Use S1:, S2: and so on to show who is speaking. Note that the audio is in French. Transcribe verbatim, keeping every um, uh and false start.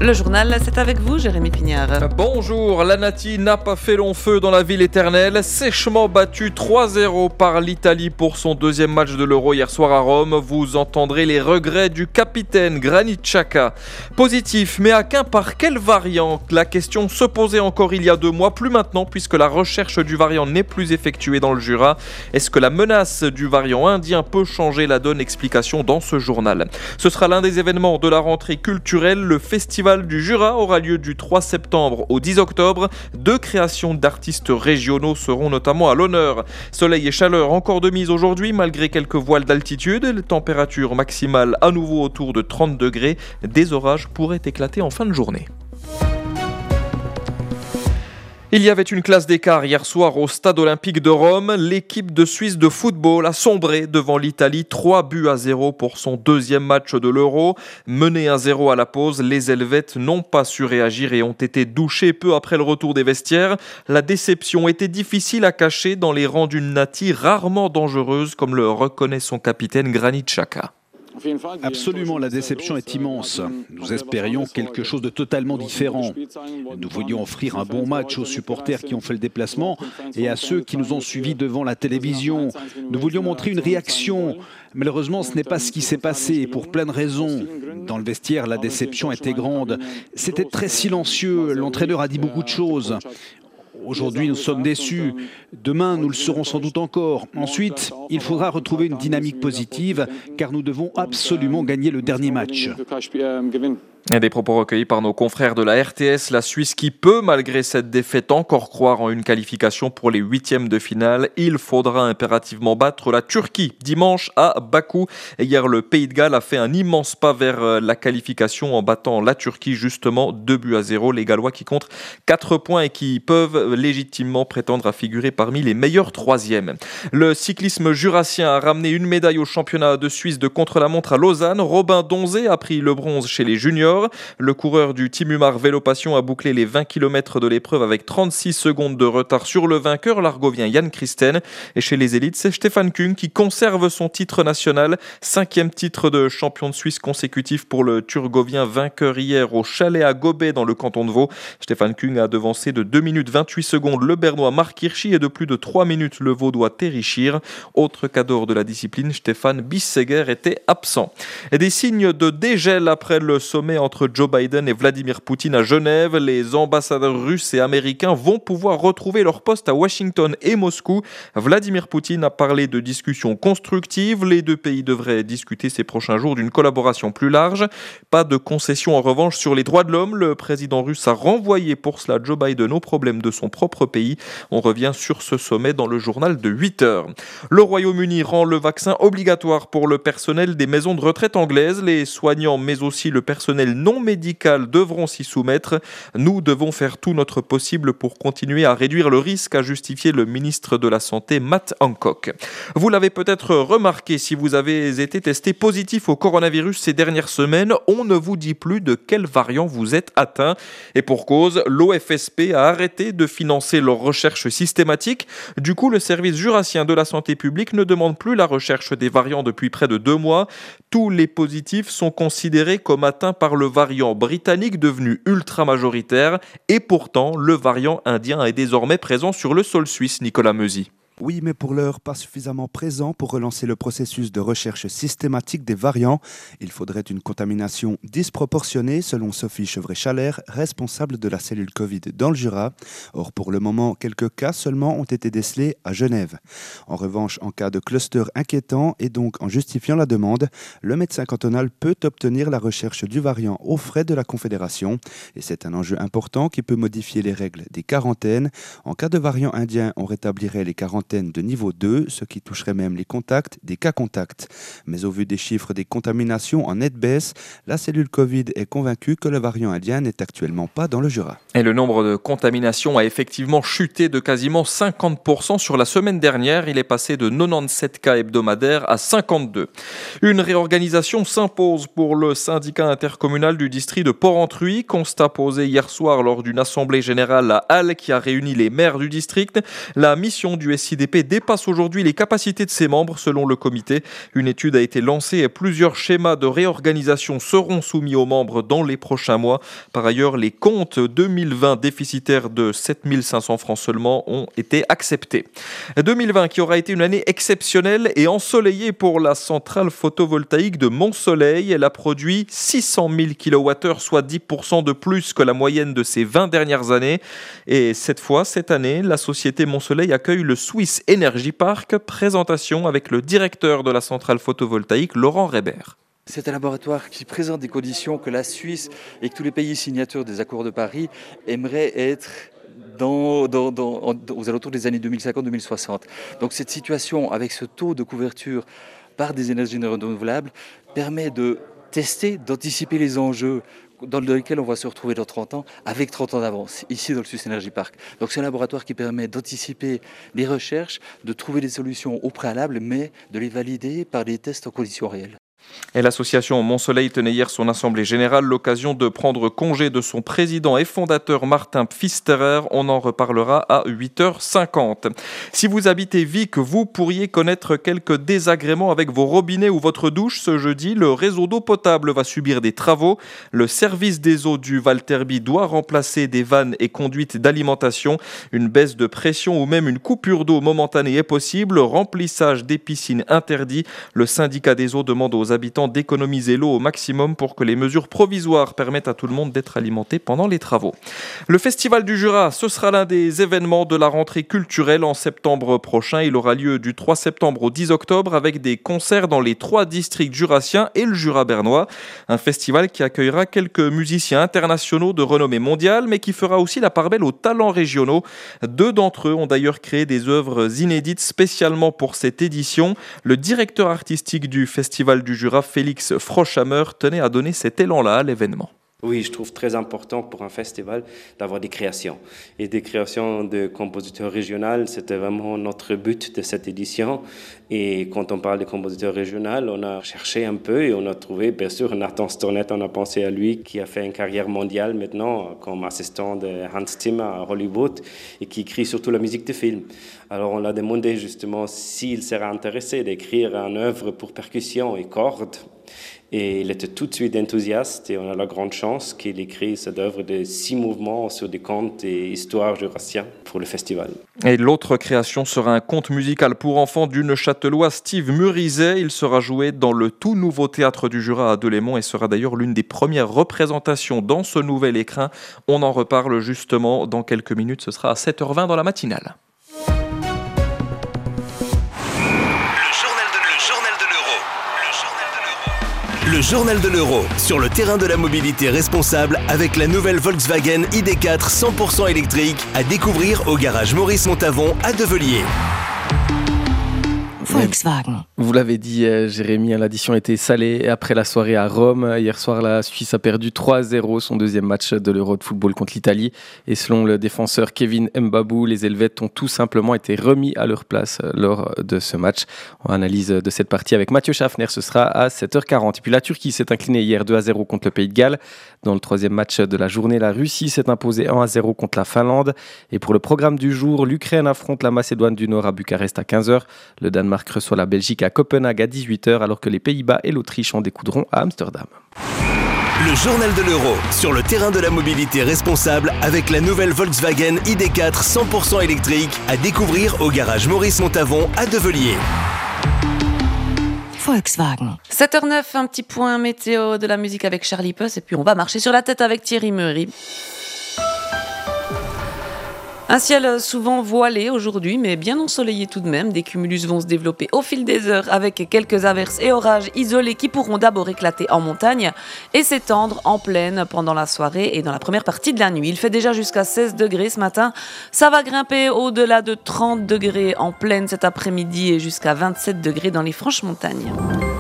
S1: Le journal, c'est avec vous, Jérémy Pignard.
S2: Bonjour, l'Anati n'a pas fait long feu dans la ville éternelle. Sèchement battu trois zéro par l'Italie pour son deuxième match de l'Euro hier soir à Rome. Vous entendrez les regrets du capitaine Granit Xhaka. Positif, mais à qu'un par quel variant ? La question se posait encore il y a deux mois, plus maintenant puisque la recherche du variant n'est plus effectuée dans le Jura. Est-ce que la menace du variant indien peut changer la donne ? Explication dans ce journal. Ce sera l'un des événements de la rentrée culturelle, le festival du Jura aura lieu du trois septembre au dix octobre. Deux créations d'artistes régionaux seront notamment à l'honneur. Soleil et chaleur encore de mise aujourd'hui malgré quelques voiles d'altitude. Les températures maximales à nouveau autour de trente degrés. Des orages pourraient éclater en fin de journée. Il y avait une classe d'écart hier soir au stade olympique de Rome. L'équipe de Suisse de football a sombré devant l'Italie, trois buts à zéro pour son deuxième match de l'Euro. Mené un zéro à la pause, les Helvètes n'ont pas su réagir et ont été douchés peu après le retour des vestiaires. La déception était difficile à cacher dans les rangs d'une Nati rarement dangereuse, comme le reconnaît son capitaine Granit Xhaka.
S3: Absolument, la déception est immense. Nous espérions quelque chose de totalement différent. Nous voulions offrir un bon match aux supporters qui ont fait le déplacement et à ceux qui nous ont suivis devant la télévision. Nous voulions montrer une réaction. Malheureusement, ce n'est pas ce qui s'est passé pour plein de raisons. Dans le vestiaire, la déception était grande. C'était très silencieux. L'entraîneur a dit beaucoup de choses. Aujourd'hui, nous sommes déçus. Demain, nous le serons sans doute encore. Ensuite, il faudra retrouver une dynamique positive, car nous devons absolument gagner le dernier match.
S2: Et des propos recueillis par nos confrères de la R T S, la Suisse qui peut, malgré cette défaite, encore croire en une qualification pour les huitièmes de finale. Il faudra impérativement battre la Turquie dimanche à Bakou. Et hier, le Pays de Galles a fait un immense pas vers la qualification en battant la Turquie justement deux buts à zéro. Les Gallois qui comptent quatre points et qui peuvent légitimement prétendre à figurer parmi les meilleurs troisièmes. Le cyclisme jurassien a ramené une médaille au championnat de Suisse de contre-la-montre à Lausanne. Robin Donzé a pris le bronze chez les juniors. Le coureur du Team Umar Vélo Passion a bouclé les vingt kilomètres de l'épreuve avec trente-six secondes de retard sur le vainqueur, l'Argovien Jan Christen. Et chez les élites, c'est Stefan Küng qui conserve son titre national. Cinquième titre de champion de Suisse consécutif pour le Turgovien, vainqueur hier au chalet à Gobet dans le canton de Vaud. Stefan Küng a devancé de deux minutes vingt-huit secondes le Bernois Mark Hirschi et de plus de trois minutes le Vaudois Terry Scheer. Autre cador de la discipline, Stéphane Bisseger était absent. Et des signes de dégel après le sommet entre Joe Biden et Vladimir Poutine à Genève. Les ambassadeurs russes et américains vont pouvoir retrouver leur poste à Washington et Moscou. Vladimir Poutine a parlé de discussions constructives. Les deux pays devraient discuter ces prochains jours d'une collaboration plus large. Pas de concession en revanche sur les droits de l'homme. Le président russe a renvoyé pour cela Joe Biden aux problèmes de son propre pays. On revient sur ce sommet dans le journal de huit heures. Le Royaume-Uni rend le vaccin obligatoire pour le personnel des maisons de retraite anglaises. Les soignants mais aussi le personnel non médical devront s'y soumettre. Nous devons faire tout notre possible pour continuer à réduire le risque, a justifié le ministre de la Santé Matt Hancock. Vous l'avez peut-être remarqué si vous avez été testé positif au coronavirus ces dernières semaines, on ne vous dit plus de quel variant vous êtes atteint. Et pour cause, l'O F S P a arrêté de financer leurs recherches systématiques. Du coup, le service jurassien de la santé publique ne demande plus la recherche des variants depuis près de deux mois. Tous les positifs sont considérés comme atteints par le variant britannique devenu ultra majoritaire et pourtant le variant indien est désormais présent sur le sol suisse, Nicolas Meuzy.
S4: Oui, mais pour l'heure, pas suffisamment présent pour relancer le processus de recherche systématique des variants. Il faudrait une contamination disproportionnée, selon Sophie Chevret-Chalère, responsable de la cellule Covid dans le Jura. Or, pour le moment, quelques cas seulement ont été décelés à Genève. En revanche, en cas de cluster inquiétant et donc en justifiant la demande, le médecin cantonal peut obtenir la recherche du variant aux frais de la Confédération. Et c'est un enjeu important qui peut modifier les règles des quarantaines. En cas de variant indien, on rétablirait les quarantaines de niveau deux, ce qui toucherait même les contacts des cas contacts. Mais au vu des chiffres des contaminations en nette baisse, la cellule Covid est convaincue que le variant indien n'est actuellement pas dans le Jura.
S2: Et le nombre de contaminations a effectivement chuté de quasiment cinquante pour cent sur la semaine dernière. Il est passé de quatre-vingt-dix-sept cas hebdomadaires à cinquante-deux. Une réorganisation s'impose pour le syndicat intercommunal du district de Porrentruy. Constat posé hier soir lors d'une assemblée générale à Halle qui a réuni les maires du district. La mission du S S I D P dépasse aujourd'hui les capacités de ses membres, selon le comité. Une étude a été lancée et plusieurs schémas de réorganisation seront soumis aux membres dans les prochains mois. Par ailleurs, les comptes deux mille vingt déficitaires de sept mille cinq cents francs seulement ont été acceptés. deux mille vingt qui aura été une année exceptionnelle et ensoleillée pour la centrale photovoltaïque de Mont-Soleil. Elle a produit six cent mille kilowattheures, soit dix pour cent de plus que la moyenne de ces vingt dernières années. Et cette fois, cette année, la société Mont-Soleil accueille le Swiss Energy Park. Présentation avec le directeur de la centrale photovoltaïque, Laurent Reber.
S5: C'est un laboratoire qui présente des conditions que la Suisse et que tous les pays signataires des accords de Paris aimeraient être Dans, dans, dans, aux alentours des années deux mille cinquante deux mille soixante. Donc cette situation avec ce taux de couverture par des énergies renouvelables permet de tester, d'anticiper les enjeux dans lesquels on va se retrouver dans trente ans, avec trente ans d'avance, ici dans le Swiss Energy Park. Donc c'est un laboratoire qui permet d'anticiper les recherches, de trouver des solutions au préalable, mais de les valider par des tests en conditions réelles.
S2: Et l'association Mont-Soleil tenait hier son assemblée générale, l'occasion de prendre congé de son président et fondateur Martin Pfisterer. On en reparlera à huit heures cinquante. Si vous habitez Vic, vous pourriez connaître quelques désagréments avec vos robinets ou votre douche. Ce jeudi, le réseau d'eau potable va subir des travaux. Le service des eaux du Val-Terby doit remplacer des vannes et conduites d'alimentation. Une baisse de pression ou même une coupure d'eau momentanée est possible. Remplissage des piscines interdit. Le syndicat des eaux demande aux habitants d'économiser l'eau au maximum pour que les mesures provisoires permettent à tout le monde d'être alimenté pendant les travaux. Le Festival du Jura, ce sera l'un des événements de la rentrée culturelle en septembre prochain. Il aura lieu du trois septembre au dix octobre avec des concerts dans les trois districts jurassiens et le Jura bernois. Un festival qui accueillera quelques musiciens internationaux de renommée mondiale, mais qui fera aussi la part belle aux talents régionaux. Deux d'entre eux ont d'ailleurs créé des œuvres inédites spécialement pour cette édition. Le directeur artistique du Festival du Jura, Félix Froschhammer, tenait à donner cet élan-là à l'événement.
S6: Oui, je trouve très important pour un festival d'avoir des créations. Et des créations de compositeurs régionaux, c'était vraiment notre but de cette édition. Et quand on parle de compositeurs régionaux, on a cherché un peu et on a trouvé, bien sûr, Nathan Stornett, on a pensé à lui, qui a fait une carrière mondiale maintenant comme assistant de Hans Zimmer à Hollywood et qui écrit surtout la musique de films. Alors on l'a demandé justement s'il serait intéressé d'écrire une œuvre pour percussion et cordes. Et il était tout de suite enthousiaste et on a la grande chance qu'il écrit cette œuvre de six mouvements sur des contes et histoires jurassiens pour le festival.
S2: Et l'autre création sera un conte musical pour enfants du Neuchâtelois Steve Murizet. Il sera joué dans le tout nouveau théâtre du Jura à Delémont et sera d'ailleurs l'une des premières représentations dans ce nouvel écrin. On en reparle justement dans quelques minutes, ce sera à sept heures vingt dans la matinale.
S7: Le journal de l'euro, sur le terrain de la mobilité responsable avec la nouvelle Volkswagen I D quatre cent pour cent électrique à découvrir au garage Maurice Montavon à Develier.
S8: Volkswagen.
S9: Vous l'avez dit, euh, Jérémy, l'addition était salée après la soirée à Rome. Hier soir, la Suisse a perdu trois à zéro son deuxième match de l'Euro de football contre l'Italie. Et selon le défenseur Kevin Mbabou, les Helvètes ont tout simplement été remis à leur place lors de ce match. On analyse de cette partie avec Mathieu Schaffner, ce sera à sept heures quarante. Et puis la Turquie s'est inclinée hier deux à zéro contre le Pays de Galles. Dans le troisième match de la journée, la Russie s'est imposée un à zéro contre la Finlande. Et pour le programme du jour, l'Ukraine affronte la Macédoine du Nord à Bucarest à quinze heures. Le Danemark reçoit la Belgique à Copenhague à dix-huit heures, alors que les Pays-Bas et l'Autriche en découdront à Amsterdam.
S7: Le journal de l'euro, sur le terrain de la mobilité responsable avec la nouvelle Volkswagen I D quatre cent pour cent électrique à découvrir au garage Maurice Montavon à Develier.
S8: Volkswagen.
S1: sept heures neuf, un petit point météo de la musique avec Charlie Puss et puis on va marcher sur la tête avec Thierry Meury. Un ciel souvent voilé aujourd'hui, mais bien ensoleillé tout de même. Des cumulus vont se développer au fil des heures avec quelques averses et orages isolés qui pourront d'abord éclater en montagne et s'étendre en plaine pendant la soirée et dans la première partie de la nuit. Il fait déjà jusqu'à seize degrés ce matin. Ça va grimper au-delà de trente degrés en plaine cet après-midi et jusqu'à vingt-sept degrés dans les Franches-Montagnes.